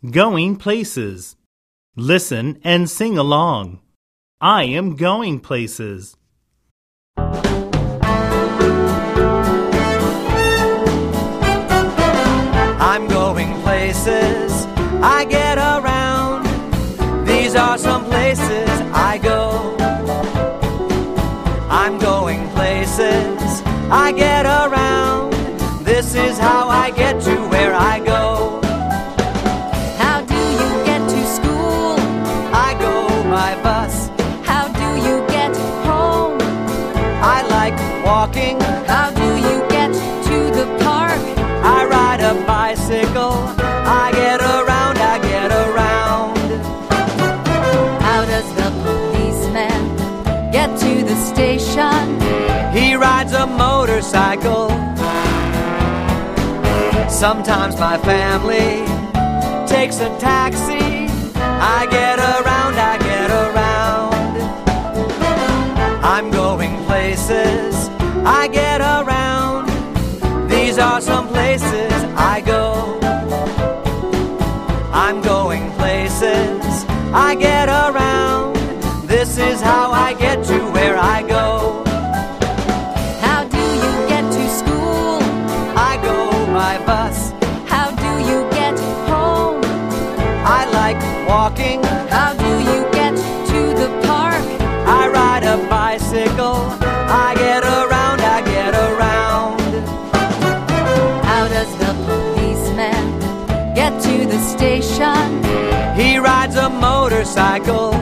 Going places. Listen and sing along. I am going places. I'm going places, I get around. These are some places I go. I'm going places, I get around. This is how I get to where I go. How do you get to school? I go by bus. How do you get home? I like walking. How do you get to the park? I ride a bicycle. I get around, I get around. How does the policeman get to the station? He rides a motorcycle. Sometimes my family takes a taxi. I get around, I get around. I'm going places, I get around. These are some places I go. I'm going places, I get around. This is how I get to where I go. How do you get to school? I go by bus. How do you get home? I like walking. How do you get to the park? I ride a bicycle. I get around, I get around. How does the policeman get to the station? He rides a motorcycle.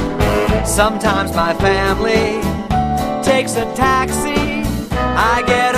Sometimes my family takes a taxi. I get